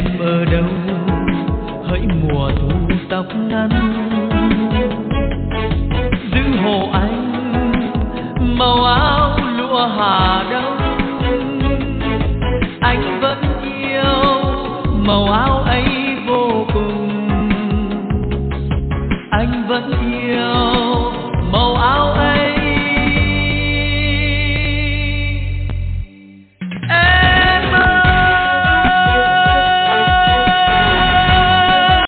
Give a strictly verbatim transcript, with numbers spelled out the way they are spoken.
em ở đâu hỡi mùa thu tóc ngắn, giữ hộ anh màu áo lụa Hà Đông. Anh vẫn yêu màu áo ấy vô cùng, anh vẫn